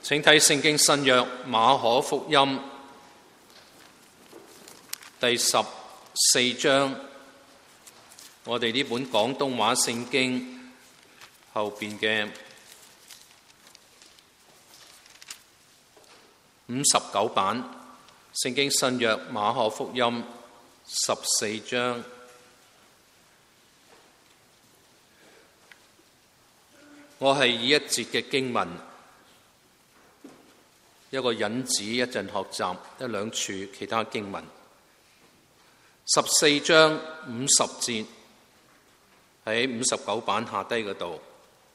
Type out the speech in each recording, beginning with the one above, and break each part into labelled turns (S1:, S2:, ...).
S1: 請睇聖經新約馬可福音第14章，我哋呢本廣東話聖經後邊嘅59版，聖經新約馬可福音14章。我係以一節嘅經文，一個引子，一陣學習一兩處其他經文。14章50節喺59版下低嗰度。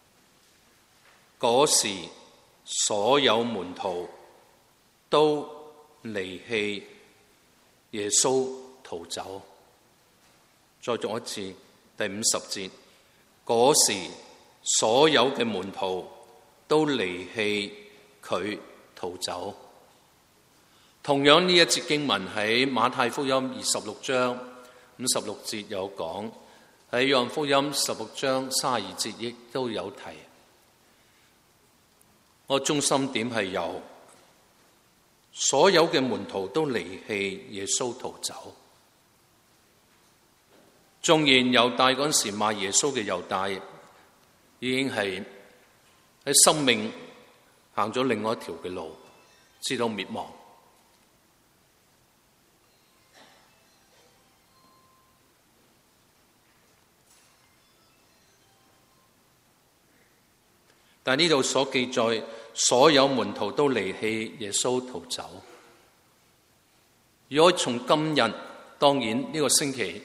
S1: 嗰時所有門徒都離棄耶穌逃走。再讀一次第50節。嗰時所有嘅門徒都離棄佢逃走。同樣呢一節經文喺馬太福音26章56節有講，喺約翰福音16章32節亦都有提。我中心點係由所有嘅門徒都離棄耶穌逃走。縱然猶大嗰陣時賣耶穌嘅猶大已經係喺生命行咗另外一條嘅路，直到滅亡。但呢度所記載，所有門徒都離棄耶穌逃走。如果從今日，當然呢個星期，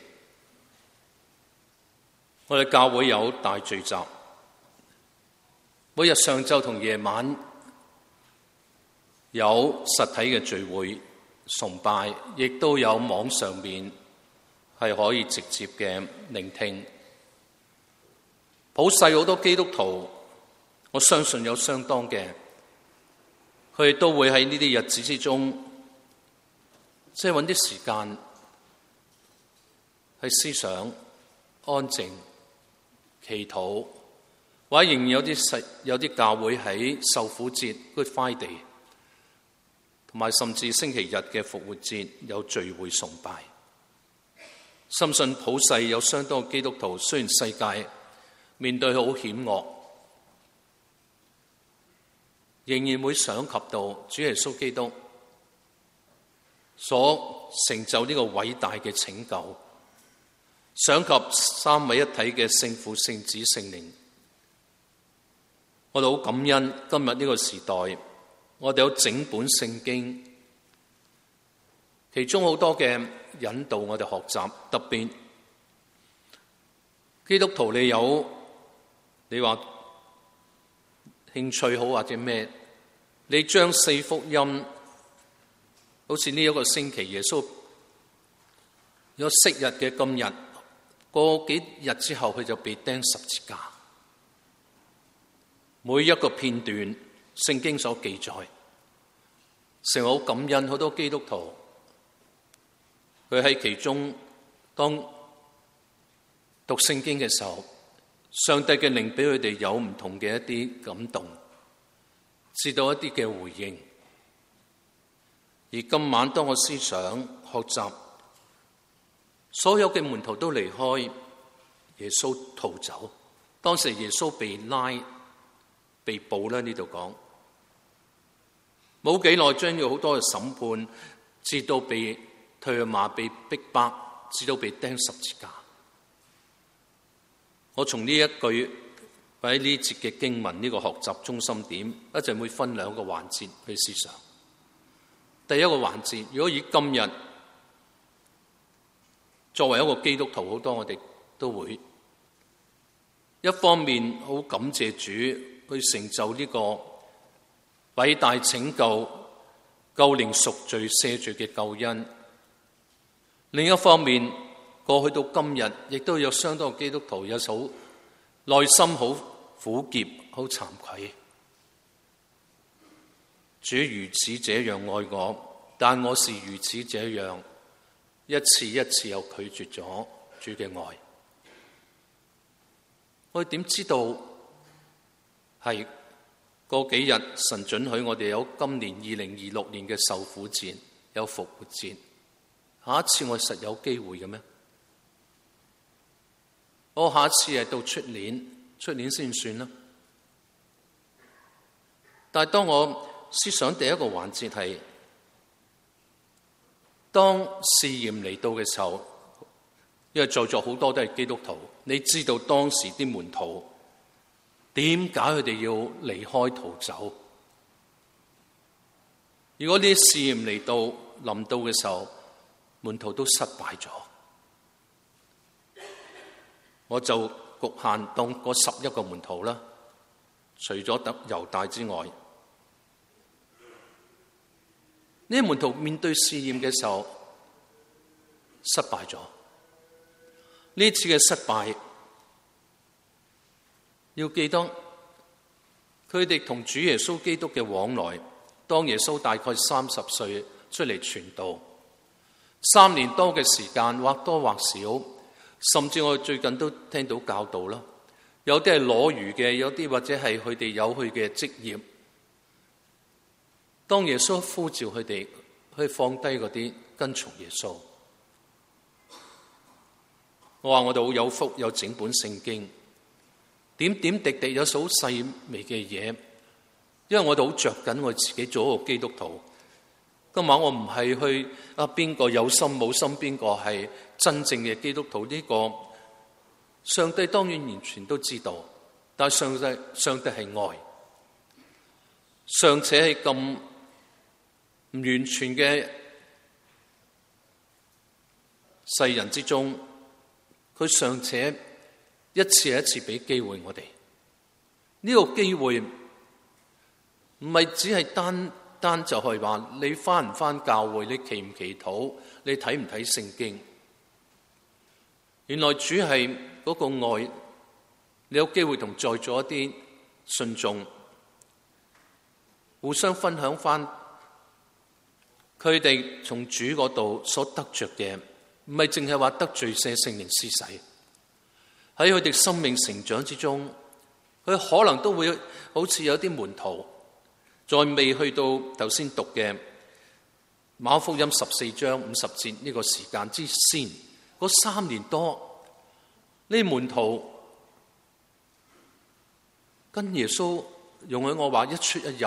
S1: 我哋教會有大聚集。每日上晝同夜晚有實體嘅聚會崇拜，亦都有網上面係可以直接嘅聆聽。普世好多基督徒，我相信有相當嘅，佢哋都會喺呢啲日子之中，即係揾啲時間去思想、安靜、祈禱。或者仍然有啲教會喺受苦節 Good Friday 同埋甚至星期日嘅復活節有聚會崇拜。深信普世有相當基督徒，雖然世界面對好險惡，仍然會想及到主耶穌基督所成就呢個偉大嘅拯救，想及三位一體嘅聖父、聖子、聖靈。我哋好感恩今日呢個時代，我哋有整本聖經，其中好多嘅引導我哋學習。特別基督徒你話興趣好或者咩，你將四福音，好似呢一個星期耶穌有昔日嘅今日，過幾日之後佢就被釘十字架。每一個片段聖經所記載，成為好感恩。好多基督徒佢喺其中當讀聖經嘅時候，上帝嘅靈俾佢哋有唔同嘅一啲感動，至到一啲嘅回應。而今晚當我思想學習，所有嘅門徒都離開耶穌逃走。當時耶穌被拉被捕啦，呢度講冇幾耐，將要好多嘅審判，至到被唾罵、被逼迫，至到被釘十字架。我從呢一句喺呢節嘅經文呢個學習中心點，一陣會分兩個環節去思想。第一個環節，如果以今日作為一個基督徒，好多我哋都會一方面好感謝主去成就呢個偉大拯救、救靈贖罪、赦罪嘅救恩。另一方面，過去到今日，亦都有相當基督徒有好內心好苦澀、好慚愧。主如此這樣愛我，但我是如此這樣，一次一次又拒絕咗主嘅愛。我哋點知道係過幾日神准許我哋有今年2026年嘅受苦節，有復活節，下一次我實有機會嘅咩？我下一次係到出年先算啦。但係當我思想第一個環節係，當試驗嚟到嘅時候，因為在座好多都係基督徒，你知道當時啲門徒點解佢哋要離開逃走？如果呢啲試驗嚟到臨到嘅時候，門徒都失敗咗，我就局限當嗰11個門徒啦，除咗猶大之外，呢啲門徒面對試驗嘅時候失敗咗。呢次嘅失敗，要記得佢哋同主耶穌基督嘅往來。當耶穌大概30歲出嚟傳道，3年多嘅時間，或多或少，甚至我最近都聽到教導啦，有啲係攞魚嘅，有啲或者係佢哋有佢嘅職業。當耶穌呼召佢哋去放低嗰啲，跟從耶穌。我話我哋好有福，有整本聖經，點點滴滴有好細微嘅嘢，因為我哋好着緊我自己做一個基督徒。今晚我唔係去邊個有心冇心，邊個係真正嘅基督徒，呢個上帝當然完全都知道，但係上帝係愛，尚且係咁唔完全嘅世人之中，佢尚且一次一次俾機會我哋。呢個機會唔係只係單就係話你返唔返教會，你祈唔祈禱，你睇唔睇聖經。原來主係嗰個愛，你有機會同在座一啲信眾互相分享返佢哋從主嗰度所得着嘅，唔係淨係話得罪些聖靈施洗，喺佢哋生命成長之中，佢可能都會好似有啲門徒，在未去到頭先讀嘅馬可福音14章50節呢個時間之先，嗰3年多，呢門徒跟耶穌，容許我話一出一入，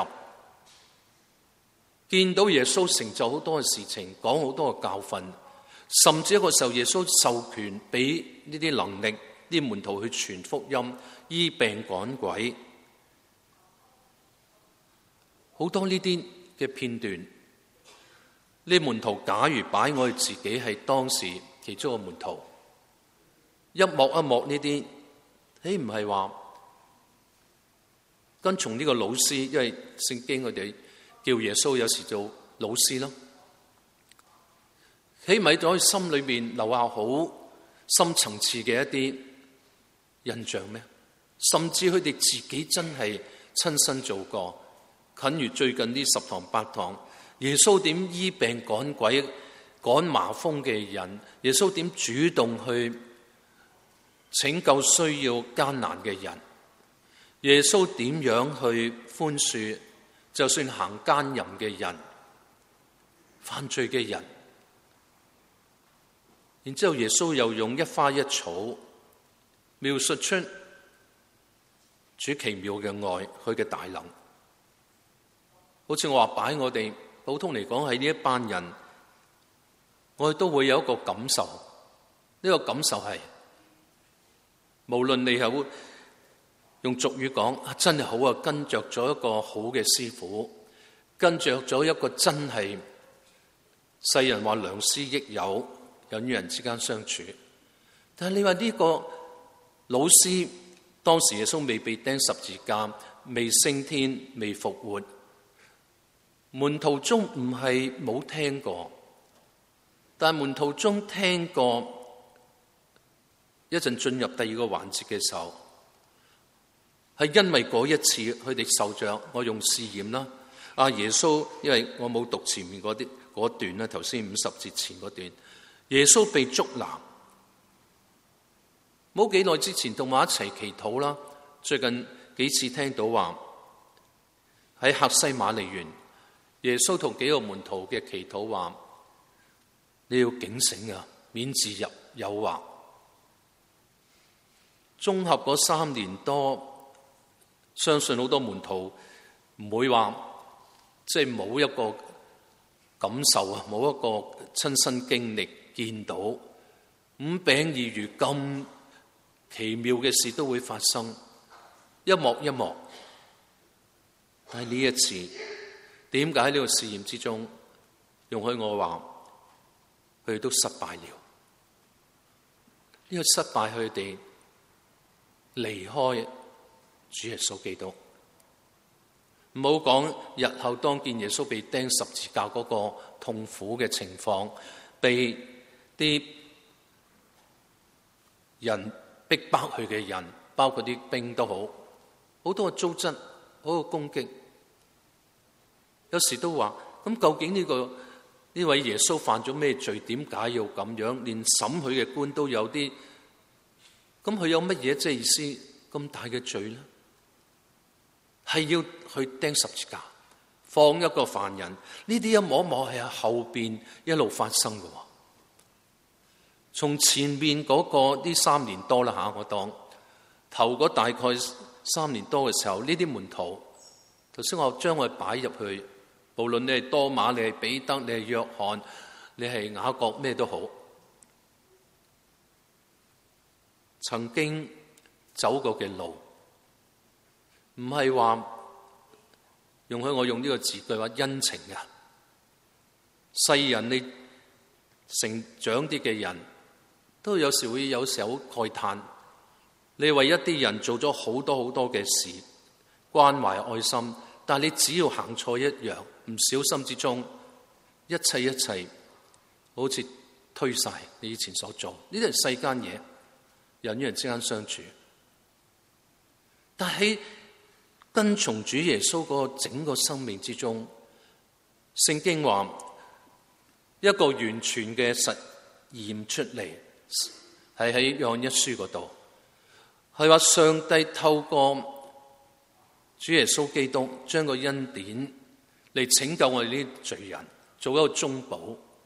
S1: 見到耶穌成就好多嘅事情，講好多嘅教訓，甚至一個時候耶穌授權俾呢啲能力，啲門徒去傳福音、醫病趕鬼，好多呢啲嘅片段。呢門徒假如擺我哋自己係當時其中一個門徒，一幕一幕呢啲，豈唔係話跟從呢個老師？因為聖經佢哋叫耶穌有時做老師咯，豈唔係喺心裏面留下好深層次嘅一啲印象咩？甚至佢哋自己真係親身做過，近如最近呢10堂8堂，耶穌點醫病趕鬼、趕麻風嘅人，耶穌點主動去拯救需要艱難嘅人，耶穌點樣去寬恕就算行奸淫嘅人、犯罪嘅人。然之後耶穌又用一花一草描述出主奇妙嘅愛，佢嘅大能。好似我話擺我哋普通嚟講喺呢一班人，我哋都會有一個感受。呢個感受係，無論你係用俗語講，真係好啊，跟着咗一個好嘅師傅，跟着咗一個真係世人話良師益友，人與人之間相處。但係你話呢個老師，當時耶穌未被釘十字架，未升天，未復活，門徒中唔係冇聽過，但門徒中聽過。一陣進入第二個環節嘅時候，係因為嗰一次佢哋受着我用試驗啦。耶穌，因為我冇讀前面嗰段啦，頭先50節前嗰段，耶穌被捉拿，冇幾耐之前同我一齊祈禱啦。最近幾次聽到話， 喺客西馬尼園，耶穌同幾個門徒嘅祈禱話：你要警醒啊，免自入誘惑。綜合嗰3年多，相信好多門徒唔會話即係冇一個感受啊，冇一個親身經歷見到5餅2魚咁奇妙嘅事都會發生，一幕一幕。但係呢一次，點解喺呢個試驗之中，容許我話佢哋都失敗了？呢個失敗，佢哋離開主耶穌基督。唔好講日後當見耶穌被釘十字架嗰個痛苦嘅情況，被啲人逼迫佢嘅人，包括啲兵都好，好多嘅糟質，好多攻擊。有時都話：咁究竟呢位耶穌犯咗咩罪？點解要咁樣？連審佢嘅官都有啲，咁佢有乜嘢即係意思咁大嘅罪呢？係要去釘十字架，放一個犯人。呢啲一幕一幕係喺後邊一路發生嘅。從前面嗰個呢3年多啦吓，我當頭嗰大概3年多嘅時候，呢啲門徒，頭先我將佢擺入去，無論你係多馬，你係彼得，你係約翰，你係雅各，咩都好，曾經走過嘅路，唔係話容許我用呢個字句話恩情啊。世人你成長啲嘅人都有時會有時候慨嘆，你為一啲人做咗好多好多嘅事，關懷愛心，但係你只要行錯一樣，唔小心之中，一切好似推晒你以前所做。呢啲係世間嘢，人與人之間相處。但係跟從主耶穌嗰個整個生命之中，聖經話一個完全嘅實驗出嚟，係喺約翰一書嗰度，係話上帝透過主耶穌基督將個恩典嚟拯救我哋呢啲罪人，做一個中保。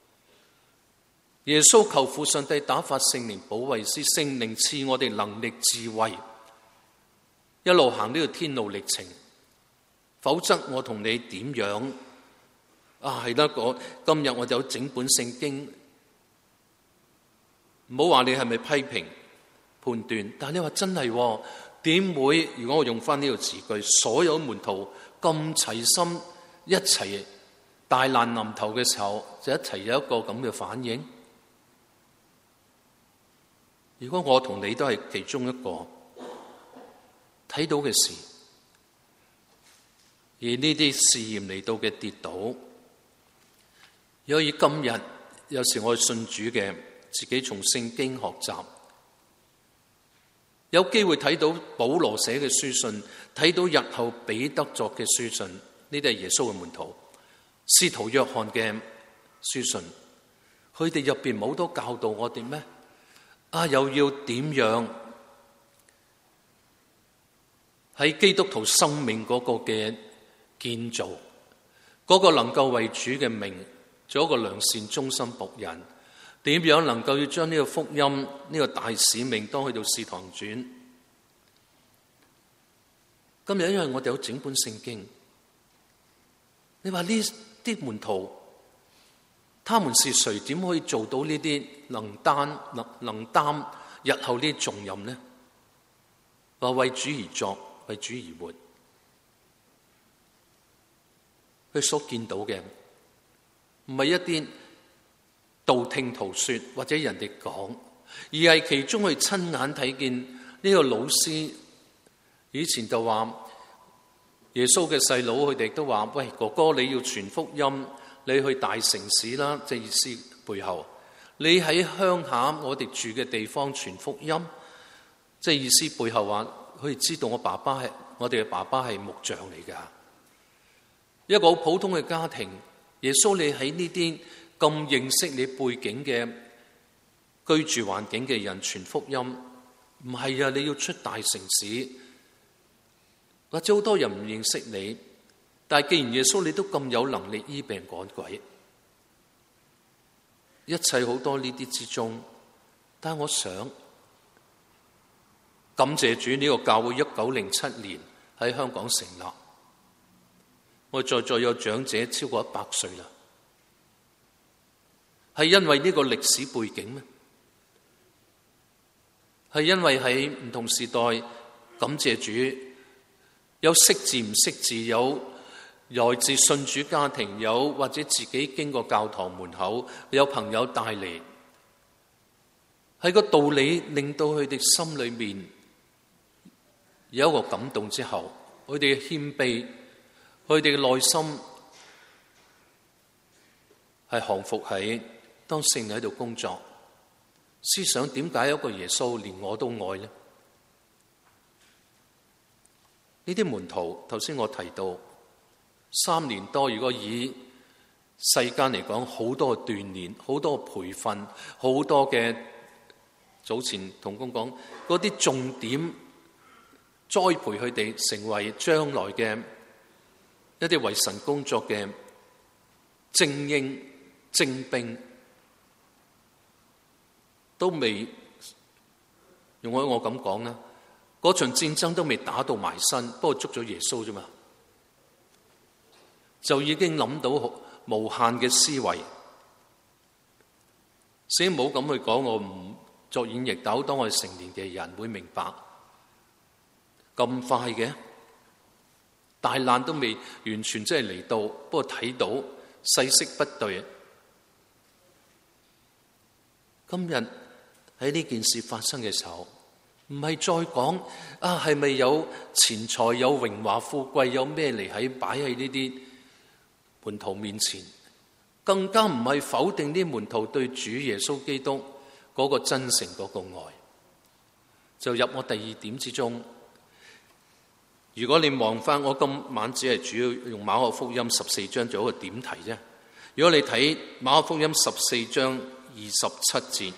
S1: 耶穌求父上帝打發聖靈保惠師，聖靈賜我哋能力智慧，一路行呢個天路歷程。否則我同你點樣啊？係啦，今日我就有整本聖經，唔好話你係咪批評判斷，但係你話真係點會？如果我用翻呢個字句，所有門徒咁齊心一齊大難臨頭嘅時候，就一齊有一個咁嘅反應。如果我同你都係其中一個睇到嘅事，而呢啲試驗嚟到嘅跌倒，所以今日有時我信主嘅，自己從聖經學習，有機會睇到保羅寫嘅書信，睇到日後彼得作嘅書信，呢啲係耶穌嘅門徒，使徒約翰嘅書信，佢哋入邊冇多教導我哋咩？又要點樣喺基督徒生命嗰個嘅建造，嗰個能夠為主嘅名做一個良善忠心僕人，點樣能夠要將呢個福音呢個大使命當去到使徒行傳。今日因為我哋有整本聖經，你話呢啲門徒，他們是誰？點可以做到呢啲能擔日後呢啲重任呢？話為主而作，為主而活。佢所見到嘅唔係一啲道聽途說或者人哋講，而係其中佢親眼睇見呢個老師以前就話耶穌嘅細佬，佢哋都話：喂，哥哥你要傳福音，你去大城市啦，即係意思背後你喺鄉下我哋住嘅地方傳福音，即係意思背後話佢哋知道我哋嘅爸爸係木匠嚟噶。一個好普通嘅家庭，耶穌你喺呢啲咁認識你背景嘅居住環境嘅人傳福音，唔係啊！你要出大城市，或者好多人唔認識你， 但係既然耶穌你都咁有能力醫病趕鬼，一切好多呢啲之中，但係我想感謝主，呢個教會1907年喺香港成立，我在座有長者超過100歲啦，係因為呢個歷史背景咩？係因為喺唔同時代，感謝主，有識字唔識字，有來自信主家庭，有或者自己經過教堂門口，有朋友帶嚟，係個道理令到佢哋心裏面有一個感動之後，佢哋嘅謙卑，佢哋嘅內心係降服喺當聖靈喺度工作。思想點解有一個耶穌連我都愛呢？呢啲門徒頭先我提到3年多，如果以世間嚟講，好多嘅鍛鍊，好多嘅培訓，好多嘅早前同工講嗰啲重點栽培佢哋成為將來嘅一啲為神工作嘅精英精兵，都未用我咁講啦，嗰場戰爭都未打到埋身，不過捉咗耶穌啫嘛，就已經諗到無限嘅思維。先唔好咁去講，我唔作演繹，但當我係成年嘅人會明白，咁快嘅大難都未完全真係嚟到，不過睇到勢色不對。今日喺呢件事發生嘅時候，唔係再講係咪有錢財、有榮華富貴、有咩嚟喺擺喺呢啲門徒面前，更加唔係否定啲門徒對主耶穌基督嗰個真誠嗰個愛。就入我第2點之中。如果你望翻，我今晚只係主要用馬可福音14章做一個點題啫。如果你睇馬可福音14章27節，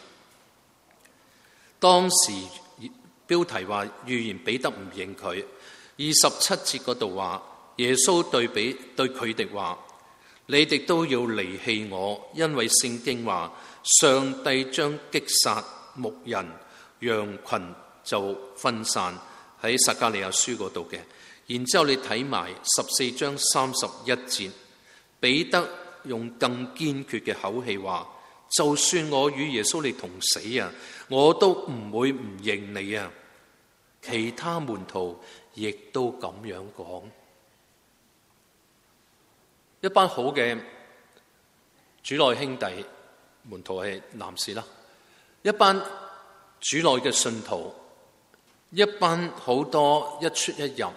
S1: 當時標題話預言彼得唔認佢，27節嗰度話耶穌對佢哋話：你哋都要離棄我，因為聖經話上帝將擊殺牧人，羊群就分散，喺撒迦利亞書嗰度嘅。然之後你睇埋14章31節，彼得用更堅決嘅口氣話：就算我與耶穌你同死啊，我都唔會唔認你啊！其他門徒亦都咁樣講。一班好嘅主內兄弟，門徒係男士啦，一班主內嘅信徒，一班好多一出一入，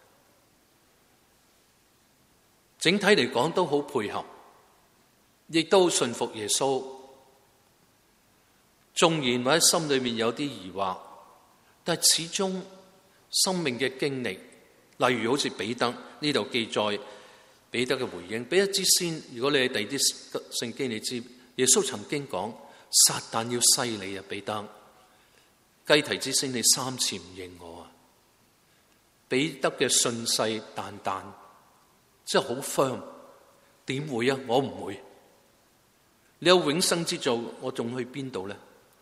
S1: 整體嚟講都好配合，亦都信服耶穌。縱然或者心裏面有啲疑惑，但係始終生命嘅經歷，例如好似彼得呢度記載彼得嘅回應。彼得之先，如果你喺第二啲聖經你知，耶穌曾經講撒旦要篩你啊，彼得，雞啼之先你3次唔認我啊。彼得嘅信誓旦旦，即係好 firm， 點會啊？我唔會。你有永生之道，我仲去邊度呢？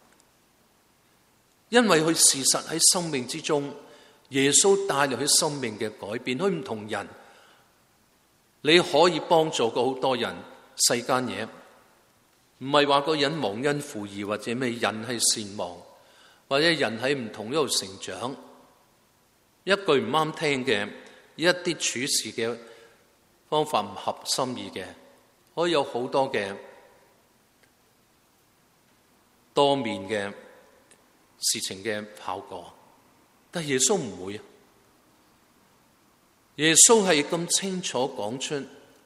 S1: 因為佢事實喺生命之中，耶穌帶嚟佢生命嘅改變，佢唔同人。你可以幫助過好多人，世間嘢唔係話個人忘恩負義或者咩，人係善忘，或者人喺唔同一度成長，一句唔啱聽嘅，一啲處事嘅方法唔合心意嘅，可以有好多嘅多面嘅事情嘅效果，但耶穌唔會。耶穌係咁清楚講出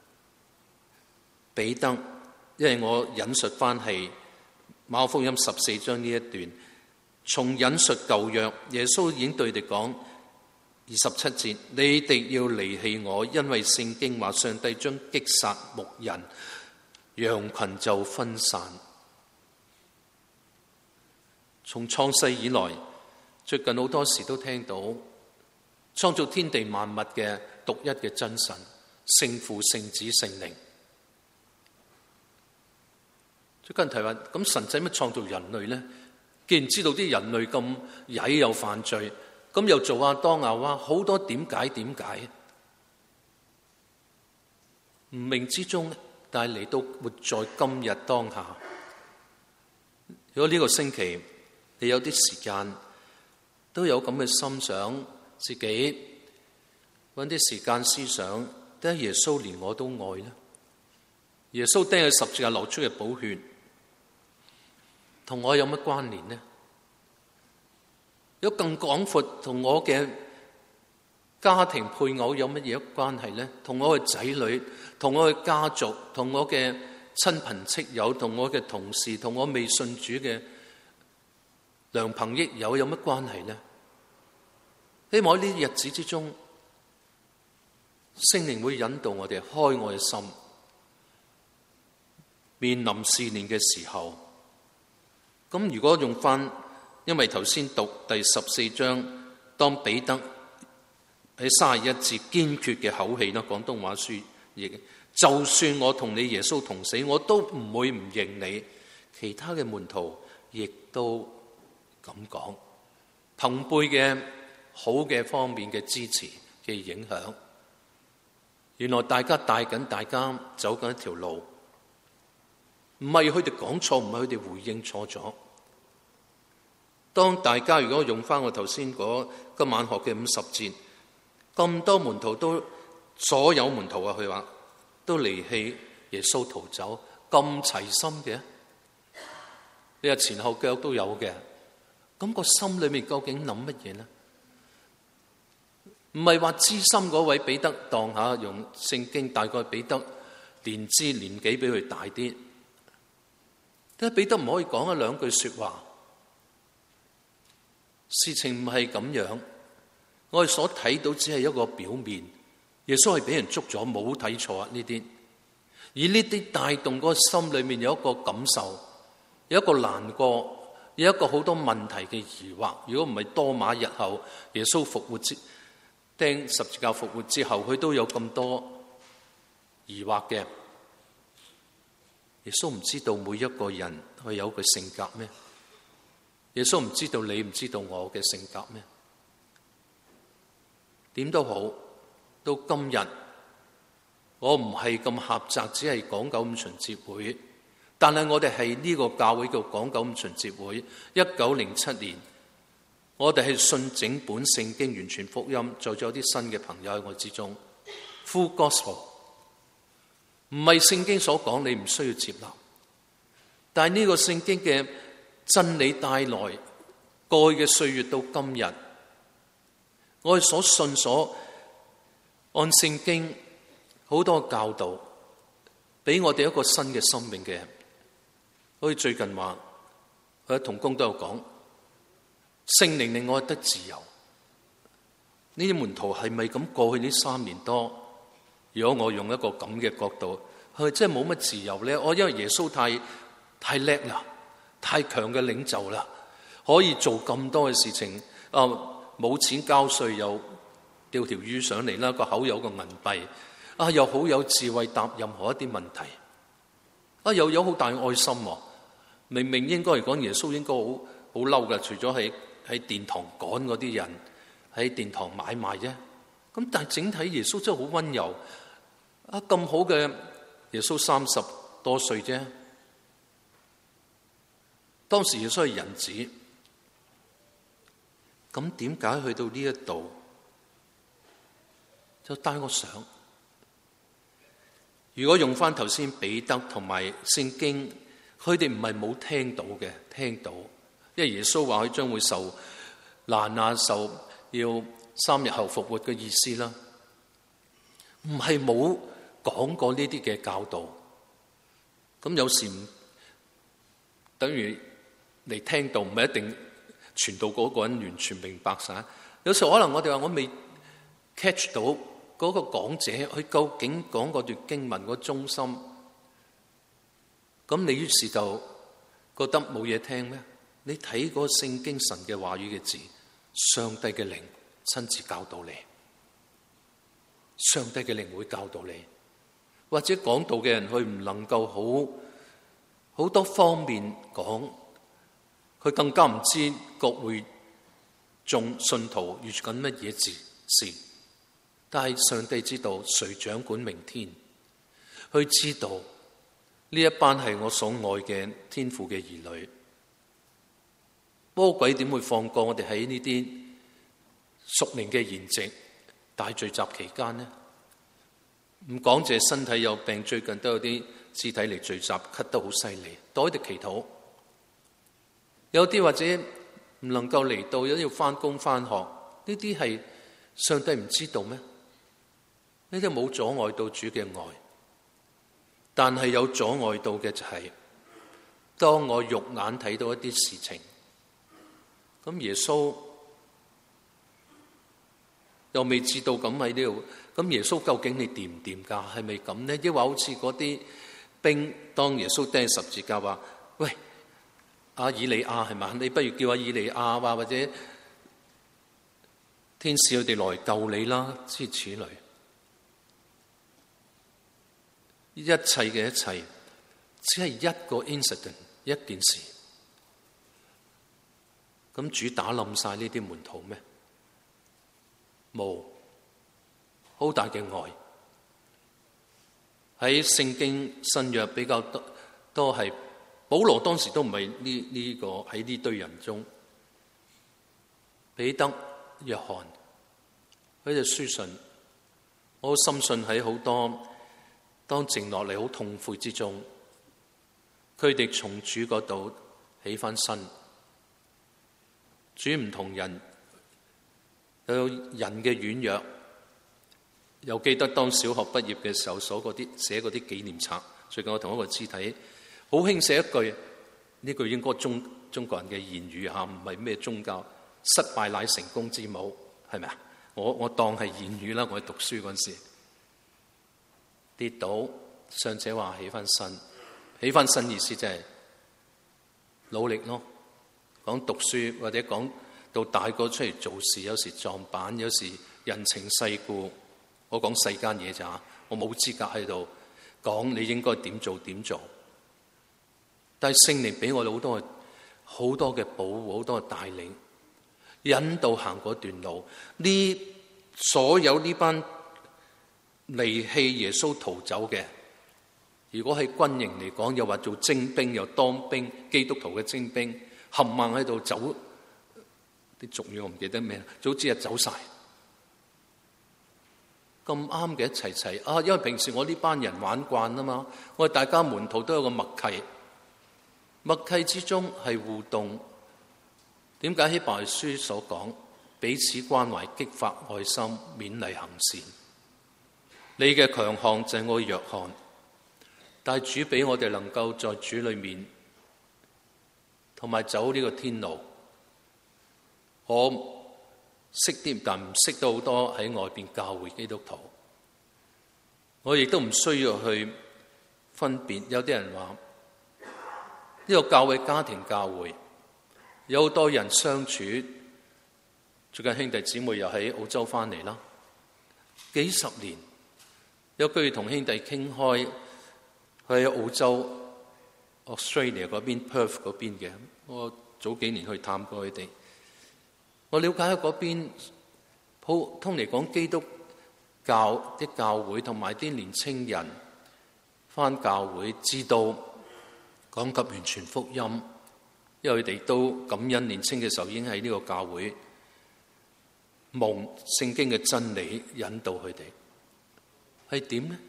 S1: 彼得，因為我引述翻係馬可福音14章呢一段，從引述舊約，耶穌已經對佢哋講27節，你哋要離棄我，因為聖經話上帝將擊殺牧人，羊群就分散。從創世以來，最近好多時都聽到創造天地萬物嘅獨一嘅真神， 聖父、聖子、聖靈。最近提話，咁神使乜創造人類呢？既然知道啲人類咁曳又犯罪，咁又做亞當夏娃，好多點解？唔明之中，但係嚟到活在今日當下。如果呢個星期你有啲時間，都有咁嘅心想，自己搵啲時間思想，點解耶穌連我都愛呢？耶穌釘喺十字架流出嘅寶血，同我有乜關聯呢？有更廣闊，同我嘅家庭配偶有乜嘢關係呢？同我嘅仔女，同我嘅家族，同我嘅親朋戚友，同我嘅同事，同我未信主嘅良朋益友有乜關係呢？希望喺呢啲日子之中，聖靈會引導我哋開我嘅心，面臨試煉嘅時候。咁如果用翻，因為頭先讀第14章，當彼得喺31節堅決嘅口氣啦，廣東話書亦，就算我同你耶穌同死，我都唔會唔認你。其他嘅門徒亦都咁講，朋輩嘅好嘅方面嘅支持嘅影響，原來大家帶緊大家走緊一條路，唔係佢哋講錯，唔係佢哋回應錯咗。當大家如果用翻我頭先今晚學嘅50節，咁多門徒都，所有門徒啊，佢話都離棄耶穌逃走，咁齊心嘅，你話前後腳都有嘅，咁個心裏面究竟諗乜嘢呢？唔係話資深嗰位彼得當下用聖經，大概彼得年紀比佢大啲，點解彼得唔可以講一兩句說話？事情唔係咁樣，我哋所睇到只係一個表面。耶穌係俾人捉咗，冇睇錯啊！呢啲，而呢啲帶動嗰個心裏面有一個感受，有一個難過，有一個好多問題嘅疑惑。如果唔係多馬日後耶穌復活釘十字架復活之後，佢都有咁多疑惑嘅。耶穌唔知道每一個人佢有個性格咩？耶穌唔知道你唔知道我嘅性格咩？點都好，到今日我唔係咁狹窄，只係講九五旬節會，但係我哋係呢個教會叫講九五旬節會。1907年，我哋係信整本聖經完全福音，再咗啲新嘅朋友喺我之中。Full Gospel 唔係聖經所講，你唔需要接納，但係呢個聖經嘅真理帶來過去嘅歲月到今日，我哋所信所按聖經好多教導，俾我哋一個新嘅生命嘅。好似最近話，我喺同工都有講，聖靈令我得自由。呢啲門徒係咪咁過去呢3年多？如果我用一個咁嘅角度，佢真係冇乜自由咧。我因為耶穌太叻啦，太強嘅領袖啦，可以做咁多嘅事情。冇錢交稅又釣條魚上嚟啦，個口有個銀幣，又好有智慧答任何一啲問題，又有好大愛心。明明應該嚟講，耶穌應該好嬲㗎，除咗喺殿堂趕嗰啲人喺殿堂買賣啫。咁但係整體耶穌真係好溫柔。咁好嘅耶穌30多歲啫，當時耶穌係人子，咁點解去到呢一度就帶我想？如果用翻頭先彼得同埋聖經，佢哋唔係冇聽到嘅，聽到，因為耶穌話佢將會受難啊，受要3日後復活嘅意思啦，唔係冇講過呢啲嘅教導。咁有時唔等於嚟聽到，唔係一定傳道嗰個人完全明白晒。有時可能我哋話我未 catch 到嗰個講者佢究竟講嗰段經文個中心，咁你於是就覺得冇嘢聽咩？你睇嗰個聖經神嘅話語嘅字，上帝嘅靈親自教導你。 上帝嘅靈會教導你，或者講道嘅人佢唔能夠好多方面講，佢更加唔知各會眾信徒遇緊乜嘢事。但係上帝知道誰掌管明天，佢知道呢一班係我所愛嘅天父嘅兒女。魔鬼點會放過我哋喺呢啲屬靈嘅筵席大聚集期間呢？唔講淨係身體有病，最近都有啲肢體嚟聚集，咳得好犀利，多啲祈禱。有啲或者唔能夠嚟到，有啲要返工返學，呢啲係上帝唔知道咩？呢啲冇阻礙到主嘅愛，但係有阻礙到嘅就係，當我肉眼睇到一啲事情，咁耶穌又未知道咁喺呢度，咁耶穌究竟你掂唔掂㗎？係咪咁呢？抑或好似嗰啲兵，當耶穌釘十字架話：喂，阿以利亞係嘛？你不如叫阿以利亞或者天使佢哋來救你啦，諸如此類。一切嘅一切，只係一個 incident， 一件事。咁主打冧晒呢啲門徒咩？冇，好大嘅愛。喺聖經新約比較多係保羅當時都唔係呢個喺呢堆人中，彼得、約翰佢哋書信，我深信喺好多當靜落嚟好痛悔之中，佢哋從主嗰度起翻身。主唔同人，有人嘅軟弱，又記得當小學畢業嘅時候所寫嗰啲紀念冊。最近我同一個肢體好興寫一句，呢句應該中國人嘅言語嚇，唔係咩宗教。失敗乃成功之母，係咪啊？我當係言語啦。我喺讀書嗰陣時跌倒，上者話起翻身，起翻身意思就係努力咯。講讀書或者講到大個出嚟做事，有時撞板，有時人情世故。我講世間嘢咋，我冇資格喺度講你應該點做點做。但係聖靈俾我哋好多嘅保護，好多嘅帶領，引導行嗰段路。呢所有呢班離棄耶穌逃走嘅，如果喺軍營嚟講，又話做精兵又當兵，基督徒嘅精兵，冚唪唥喺度走，啲俗語我唔記得咩，早知係走晒。咁啱嘅一齊啊！因為平時我呢班人玩慣啊嘛，我哋大家門徒都有個默契，默契之中係互動。點解希伯來書所講彼此關懷、激發愛心、勉勵行善？你嘅強項就係我嘅弱項，但係主俾我哋能夠在主裏面同埋走呢個天路。我識啲，但唔識到好多喺外邊教會基督徒。我亦都唔需要去分別。有啲人話呢個教會家庭教會，有好多人相處。最近兄弟姊妹又喺澳洲翻嚟啦，幾十年。有句同兄弟傾開，佢喺澳洲 Australia 嗰邊 Perth 嗰邊嘅，我早幾年去探過佢哋。我了解喺嗰邊普通嚟講，基督教啲教會同埋啲年青人返教會，知道講及完全福音，因為佢哋都感恩年青嘅時候已經喺呢個教會蒙聖經嘅真理引導佢哋。係點呢？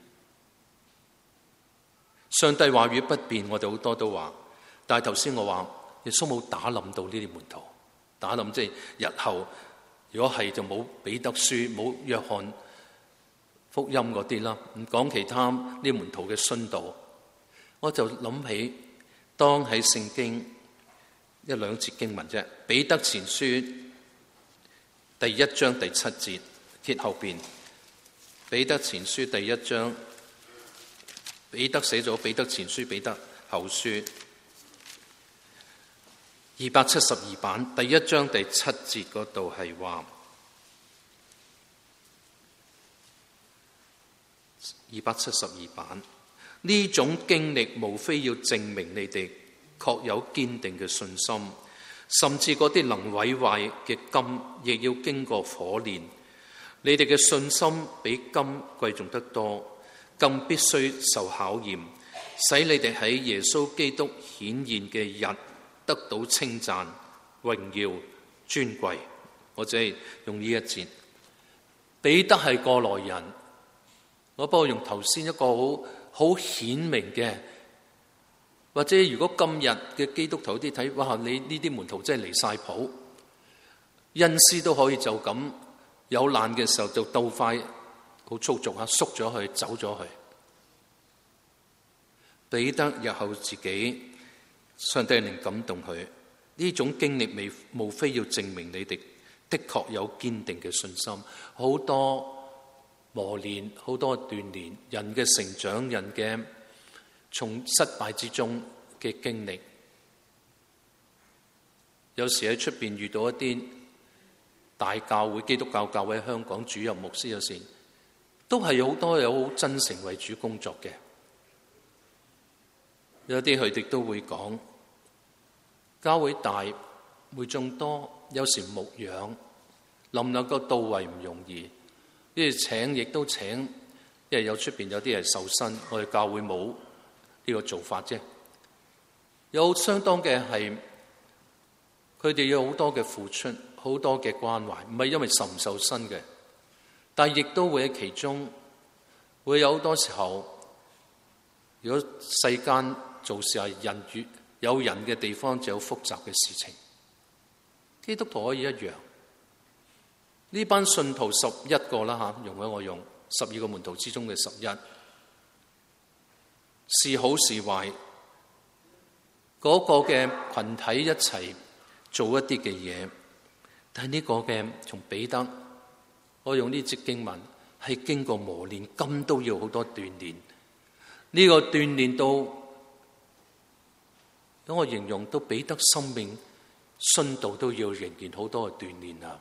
S1: 上帝話語不變，我哋好多都話，但係頭先我話耶穌冇打冧到呢啲門徒，打冧即係日後如果係就冇彼得書、冇約翰福音嗰啲啦，唔講其他呢啲門徒嘅殉道。我就諗起當喺聖經一兩節經文啫，彼得前書第1章第7節，揭後邊。彼得前書第1章，彼得寫咗彼得前書、彼得後書272版第1章第7節嗰度係話， 272版。呢種經歷無非要證明你哋確有堅定嘅信心，甚至嗰啲能毀壞嘅金亦要經過火煉。你哋嘅信心比金貴重得多，更必須受考驗，使你哋喺耶穌基督顯現嘅日得到稱讚、榮耀、尊貴。我只係用呢一節。彼得係過來人，我不過用頭先一個好顯明嘅，或者如果今日嘅基督徒啲睇，哇！你呢啲門徒真係離晒譜，恩師都可以就咁有難嘅時候就鬥快，好粗俗啊，縮咗去，走咗去。彼得日後自己，上帝靈感動佢，呢種經歷無非要證明你哋的確有堅定嘅信心。好多磨練，好多鍛煉，人嘅成長，人嘅從失敗之中嘅經歷。有時喺出邊遇到一啲大教會、基督教教會，香港主任牧師，有時都係有好多有好真誠為主工作嘅。有啲佢哋都會講，教會大，會眾多，有時牧養能唔能夠到位唔容易。呢啲請亦都請，因為有出邊有啲係受薪，我哋教會冇呢個做法啫。有相當嘅係，佢哋有好多嘅付出，好多嘅關懷，唔係因為受唔受薪嘅，但係亦都會喺其中會有好多時候，如果世間做事係人越有人嘅地方，就有複雜嘅事情。基督徒可以一樣。呢班信徒11個啦嚇，容許我用12個門徒之中嘅11，是好是壞，嗰個嘅群體一齊做一啲嘅嘢，但係呢個嘅從彼得，我用呢節經文係經過磨練，金都要好多鍛煉。呢個鍛煉到，咁我形容到彼得生命信道都要仍然好多嘅鍛煉啊！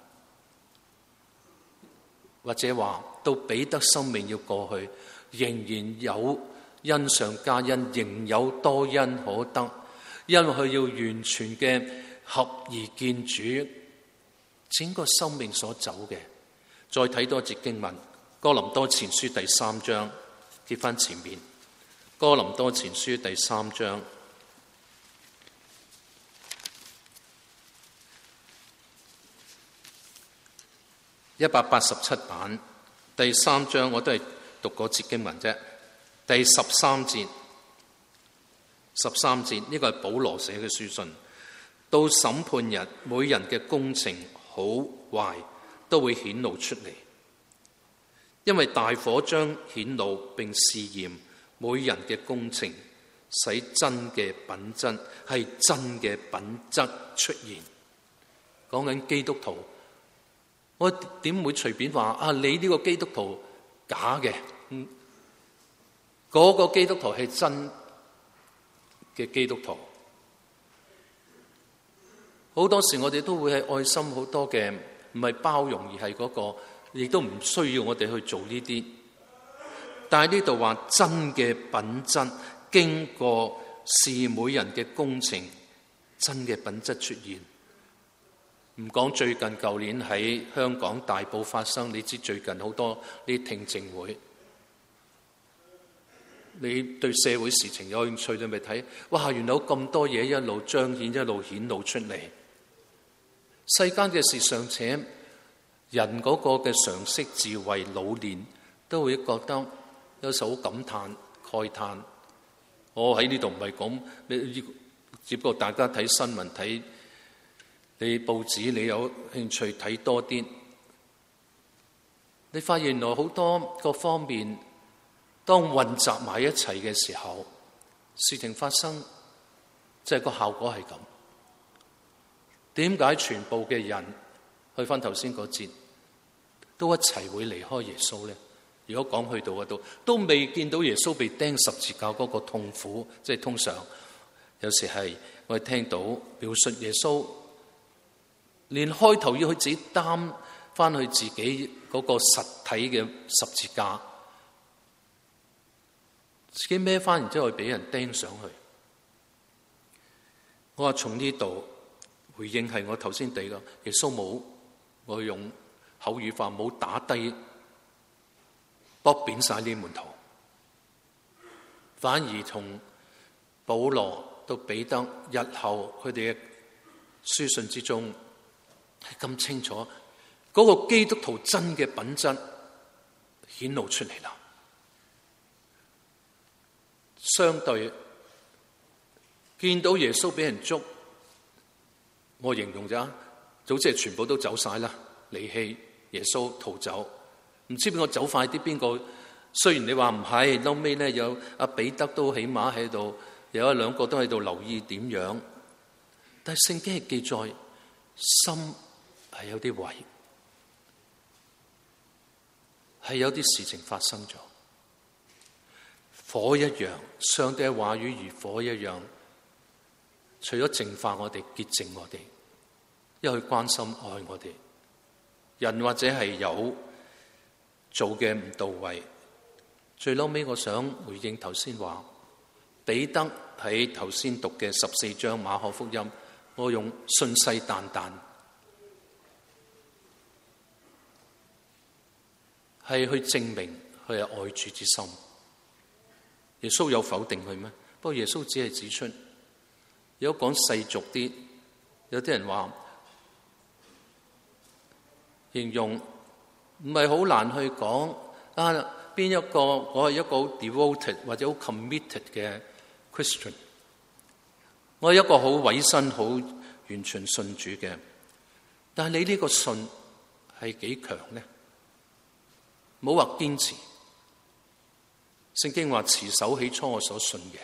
S1: 或者話到彼得生命要過去，仍然有恩上加恩，仍有多恩可得，因為佢要完全嘅合而見主，整個生命所走嘅。再睇多節經文，哥林多前書第3章，貼翻前面，哥林多前書第3章。187版第3章，我都係讀嗰節經文啫。第13節呢個係保羅寫嘅書信。到審判日，每人嘅工程好壞都會顯露出嚟，因為大火將顯露並試驗每人嘅工程，使真嘅品質係真嘅品質出現。講緊基督徒。我點會隨便話啊？你呢個基督徒假嘅，嗰個基督徒係真嘅基督徒。好多時我哋都會係愛心好多嘅，唔係包容，而係嗰個，亦都唔需要我哋去做呢啲。但係呢度話真嘅品質，經過試每人嘅工程，真嘅品質出現。唔講最近舊年喺香港大埔發生，你知最近好多呢啲聽證會，你對社會事情有興趣，你咪睇，哇！原來有咁多嘢一路彰顯，一路顯露出嚟。世間嘅事尚且，人嗰個嘅常識、智慧、老練，都會覺得有時好感嘆、慨嘆。我喺呢度唔係講，只不過大家睇新聞睇。你報紙你有興趣睇多啲，你發現原來好多個方面當混雜埋一齊嘅時候，事情發生即係個效果係咁。點解全部嘅人去翻頭先嗰節都一齊會離開耶穌咧？如果講去到嗰度，都未見到耶穌被釘十字架嗰個痛苦，即係通常有時係我哋聽到描述耶穌。連開頭要佢自己擔翻去自己嗰個實體嘅十字架， 自己孭翻，然之後俾人釘上去。我話從呢度回應係我頭先地嘅，耶穌冇，我用口語化，冇打低剝扁晒呢門徒，反而從保羅到彼得日後佢哋嘅書信之中係咁清楚嗰個基督徒真嘅品質顯露出嚟啦。相對見到耶穌俾人捉，我形容咗，早知係全部都走晒啦，離棄耶穌逃走，唔知邊個走快啲，邊個？雖然你話唔係，後尾咧有阿彼得都起碼喺度，有一兩個都喺度留意點樣，但係聖經係記載心係有啲壞，係有啲事情發生咗。火一樣，上帝嘅話語如火一樣，除咗淨化我哋、潔淨我哋，因去關心愛我哋。人或者係有做嘅唔到位，最後尾我想回應頭先話，彼得喺頭先讀嘅14章馬可福音，我用信誓旦旦，係去證明佢係愛主之心。耶穌有否定佢咩？不過耶穌只係指出，如果講世俗啲，有啲人話形容唔係好難去講啊，邊一個我係一個好 devoted 或者好 committed 嘅 Christian， 我係一個好委身、好完全信主嘅。但係你呢個信係幾強呢？唔好話堅持。聖經話持守起初我所信嘅，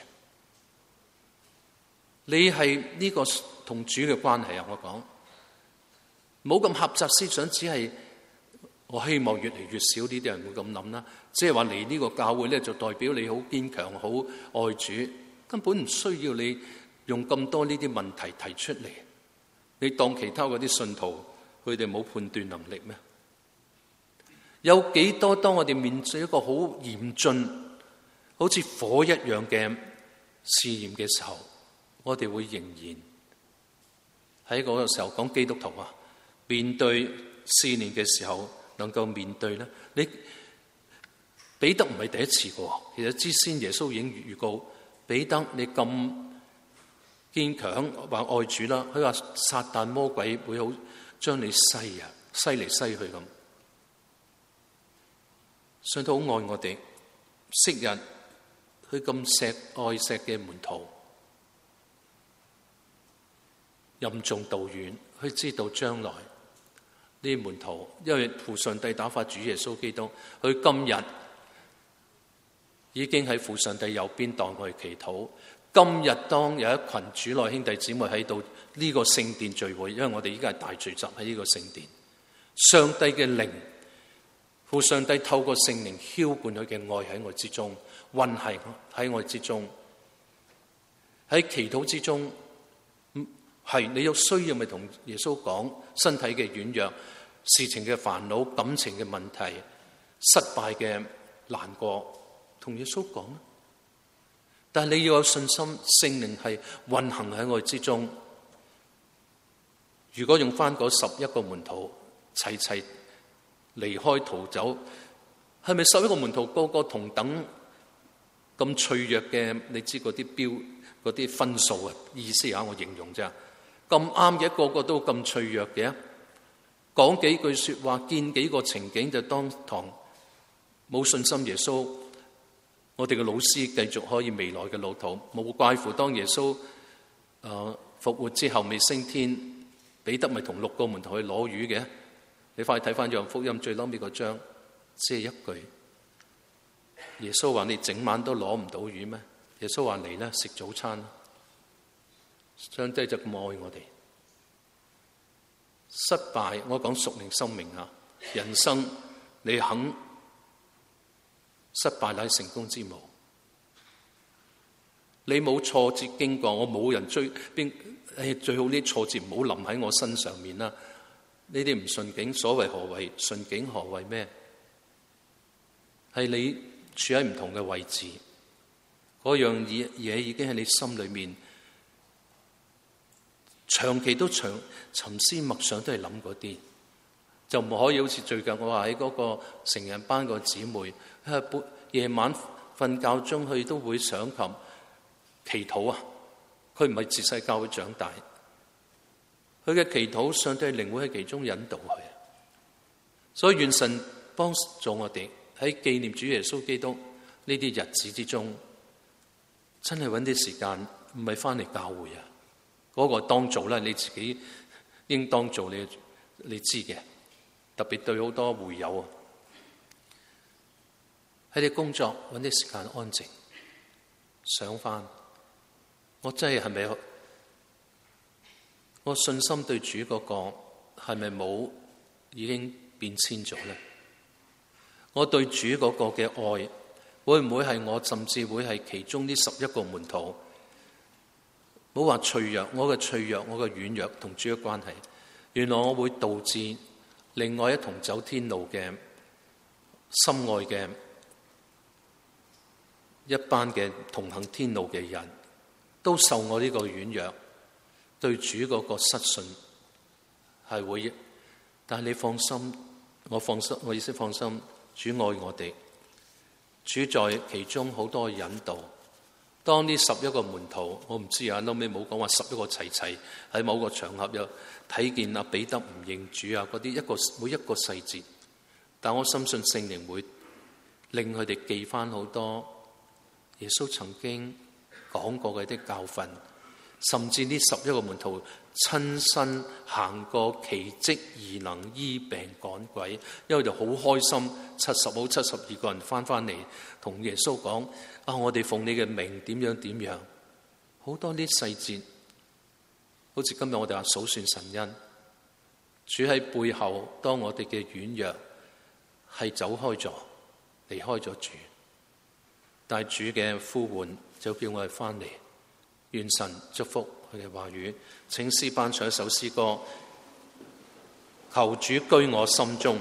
S1: 你係呢個同主嘅關係啊！我講唔好咁狹窄思想，只係我希望越嚟越少呢啲人會咁諗啦。即係話嚟呢個教會咧，就代表你好堅強、好愛主，根本唔需要你用咁多呢啲問題提出嚟。你當其他嗰啲信徒佢哋冇判斷能力咩？有幾多當我哋面對一個好嚴峻，好似火一樣嘅試驗嘅時候，我哋會仍然喺嗰個時候講基督徒啊，面對試煉嘅時候能夠面對咧。你彼得唔係第一次嘅，其實之前耶穌已經預告彼得，你咁堅強話愛主啦，佢話撒旦魔鬼會好將你篩嚟篩去咁。上帝好愛我哋，昔日佢咁愛錫嘅門徒，任重道遠，佢知道將來呢門徒，因為父上帝打發主耶穌基督，佢今日已經喺父上帝右邊代我哋祈禱。今日當有一群主內兄弟姊妹喺度呢個聖殿聚會，因為我哋依家係大聚集喺呢個聖殿，上帝嘅靈，父上帝透過聖靈澆灌佢嘅愛喺我之中，運行喺我之中，喺祈禱之中，係你有需要咪同耶穌講身體嘅軟弱、事情嘅煩惱、感情嘅問題、失敗嘅難過，同耶穌講。但係你要有信心，聖靈係運行喺我之中。如果用翻嗰11個門徒齊齊離開逃走，係咪11個門徒個個同等咁脆弱嘅？你知嗰啲標嗰啲分數啊，意思啊，我形容啫。咁啱嘅，個個都咁脆弱嘅，講幾句說話，見幾個情景就當堂冇信心耶穌。我哋嘅老師繼續可以未來嘅路途，冇怪乎當耶穌復活之後未升天，彼得咪同6個門徒去攞魚嘅。你快去睇翻約翰福音最後尾嗰章，只係一句，耶穌話你整晚都攞唔到魚咩？耶穌話嚟啦，食早餐。上帝就咁愛我哋。失敗，我講屬靈生命啊，人生你肯失敗乃成功之母。你冇挫折經過，我冇人追最好啲挫折唔好臨喺我身上面啦。呢啲唔順境，所謂何為順境？何為咩？係你處喺唔同嘅位置， 嗰樣嘢已經喺你心裏面，長期都沉思默想都係諗嗰啲，就唔可以好似最近我話喺嗰個成人班個姊妹，夜晚瞓覺中佢都會上琴祈禱啊！佢唔係自細教會長大，佢嘅祈禱上帝靈會喺其中引導佢，所以願神幫助我哋喺紀念主耶穌基督呢啲日子之中，真係揾啲時間，唔係翻嚟教會啊！嗰個當做啦，你自己應當做你知嘅，特別對好多會友啊，喺啲工作揾啲時間安靜想翻，我真係咪我信心對主嗰個係咪冇已經變遷咗咧？我對主嗰個嘅愛會唔會係我甚至會係其中呢11個門徒？冇話脆弱，我嘅脆弱，我嘅軟弱同主嘅關係，原來我會導致另外一同走天路嘅心愛嘅一班嘅同行天路嘅人，都受我呢個軟弱對主嗰個失信係會，但係你放心，我放心，我意思放心，主愛我哋，主在其中好多引導。當呢11個門徒，我唔知啊，後尾冇講話11個齊齊喺某個場合又睇見阿彼得唔認主啊，嗰啲每一個細節，但我深信聖靈會令佢哋記翻好多耶穌曾經講過嘅啲教訓，甚至呢11個門徒親身行過奇蹟異能醫病趕鬼，因為就好開心，72個人翻嚟同耶穌講啊，我哋奉你嘅名點樣點樣，好多啲細節，好似今日我哋話數算神恩，主喺背後，當我哋嘅軟弱係走開咗，離開咗主，但係主嘅呼喚就叫我哋翻嚟。願神祝福佢嘅話語，請詩班唱一首詩歌，求主居我心中。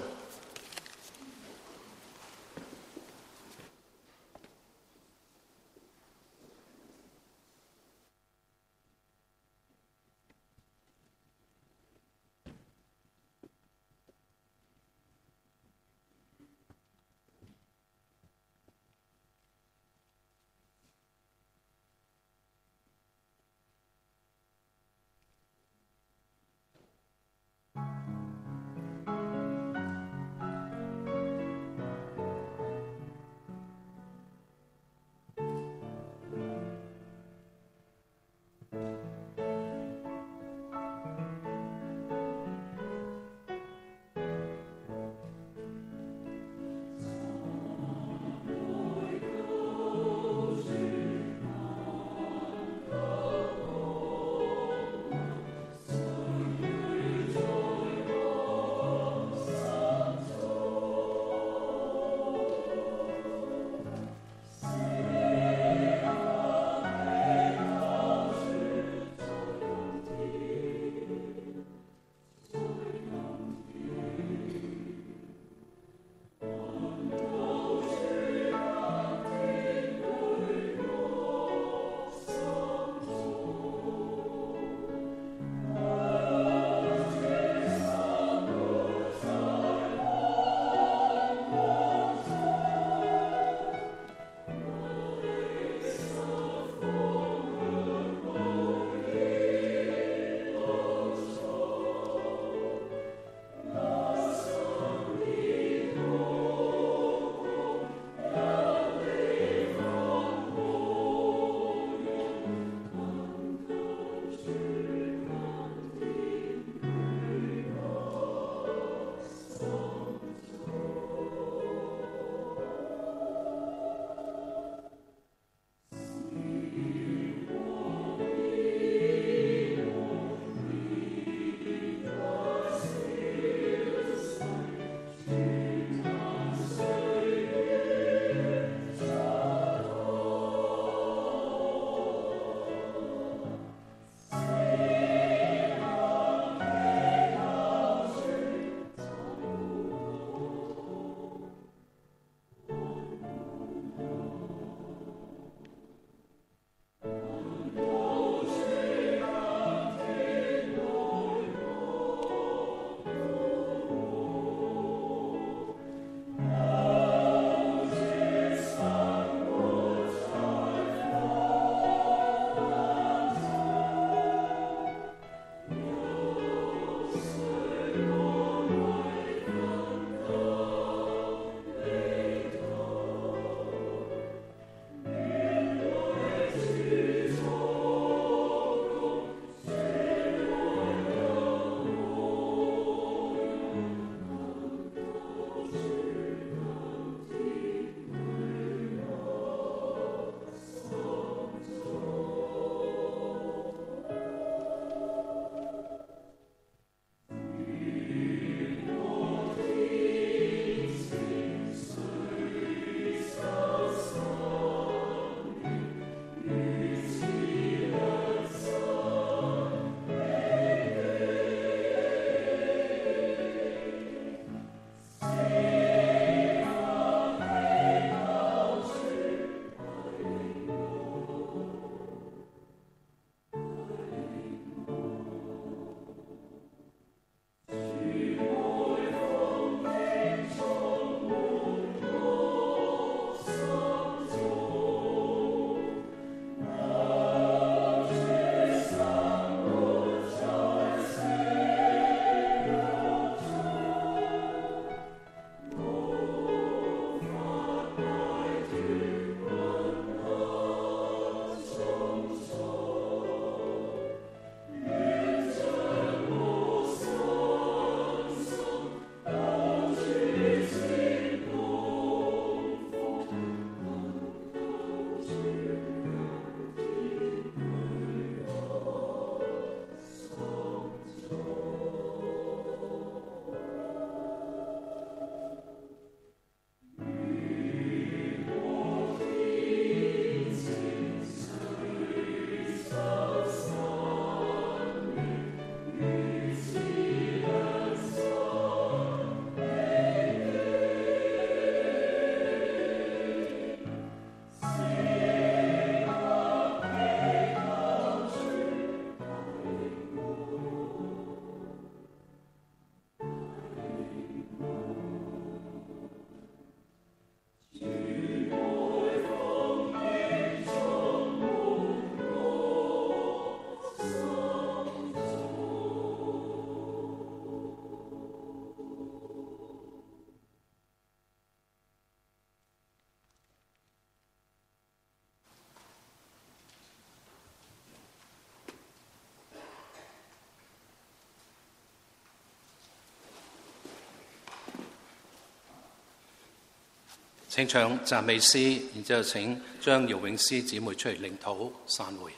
S1: 請唱讚美詩，然之後請張姚永詩姊妹出嚟領禱散會。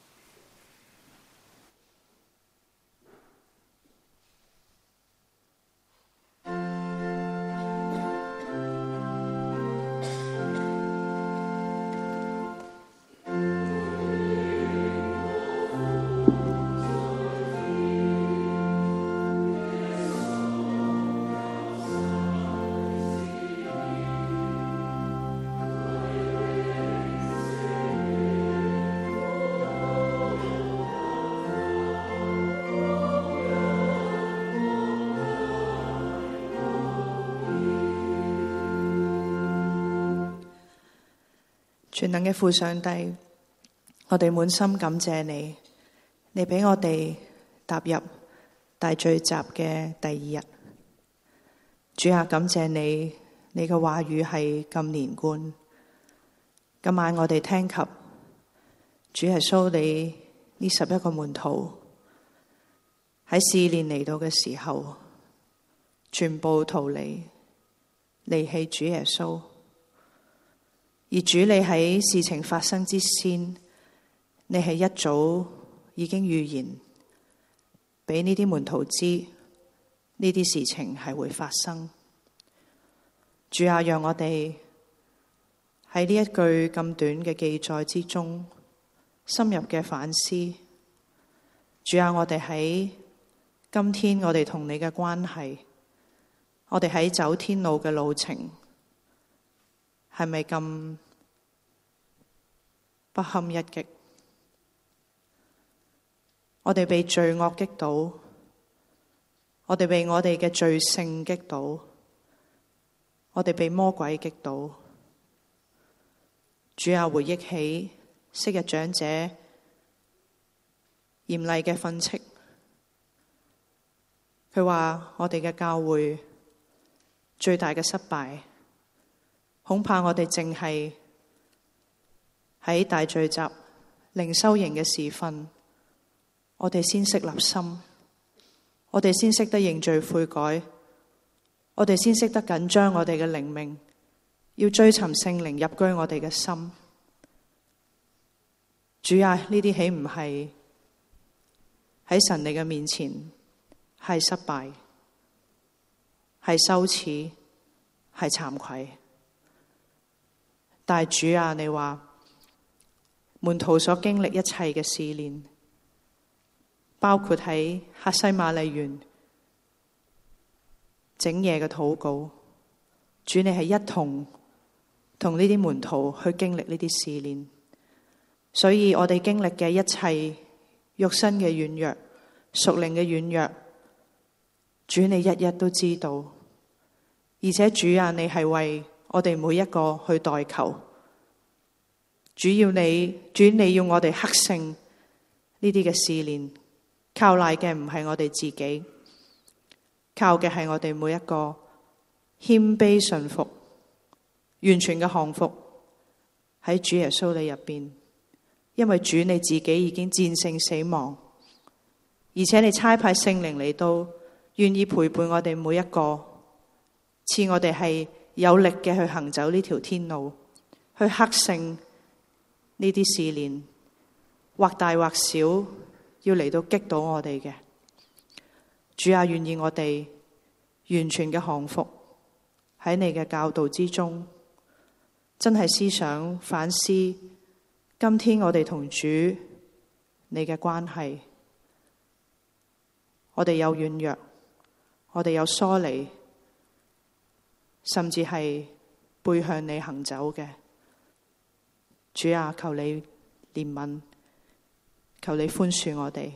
S2: 全能嘅父上帝，我哋滿心感謝你，你俾我哋踏入大聚集嘅第二日。主啊，感謝你，你嘅話語係咁連貫。今晚我哋聽及主耶穌你呢11個門徒喺試煉嚟到嘅時候，全部逃離棄主耶穌。而主你喺事情發生之先，你係一早已經預言俾呢啲門徒知呢啲事情係會發生。主啊，讓我哋喺呢一句咁短嘅記載之中深入嘅反思。主啊，我哋喺今天我哋同你嘅關係，我哋喺走天路嘅路程係咪咁不堪一擊？我哋被罪惡擊倒，我哋被我哋嘅罪性擊倒，我哋被魔鬼擊倒。主啊，回憶起昔日長者嚴厲嘅訓斥，佢話我哋嘅教會最大嘅失敗，恐怕我哋淨係喺大聚集靈修營嘅時分，我哋先識立心，我哋先識得認罪悔改，我哋先識得緊張我哋嘅靈命，要追尋聖靈入居我哋嘅心。主啊，呢啲豈唔係喺神你嘅面前係失敗，係羞恥，係慚愧？但係主啊，你話門徒所經歷一切嘅試煉，包括喺客西馬尼園整夜嘅禱告，主你係一同呢啲門徒去經歷呢啲試煉，所以我哋經歷嘅一切肉身嘅軟弱、屬靈嘅軟弱，主你一一都知道，而且主啊，你係為我哋每一個去代求。主你要我哋克勝呢啲嘅試煉，靠賴嘅唔係我哋自己，靠嘅係我哋每一個謙卑順服、完全嘅降服喺主耶穌你入邊。因為主你自己已經戰勝死亡，而且你差派聖靈嚟到，願意陪伴我哋每一個，賜我哋係有力嘅去行走呢條天路，去克勝呢啲試煉，或大或小，要嚟到擊倒我哋嘅。主啊，願意我哋完全嘅降服喺你嘅教導之中，真係思想反思今天我哋同主你嘅關係。我哋有軟弱，我哋有疏離，甚至係背向你行走嘅。主啊，求你憐憫，求你寬恕我哋。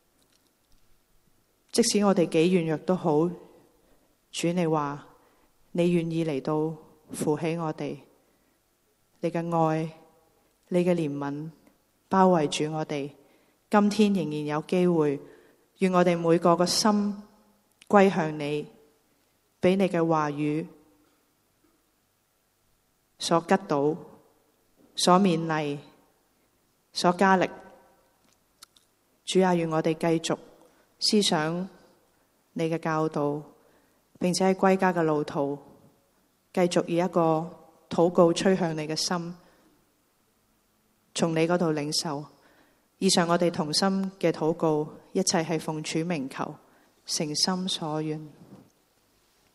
S2: 即使我哋幾軟弱都好，主你話你願意嚟到扶起我哋，你嘅愛，你嘅憐憫包圍住我哋。今天仍然有機會，願我哋每個個心歸向你，俾你嘅話語所擊倒，所勉勵，所加力。主啊，願我哋繼續思想你嘅教導，並且喺歸家嘅路途繼續以一個禱告吹向你嘅心，從你嗰度領受。以上我哋同心嘅禱告，一切係奉主名求，誠心所願。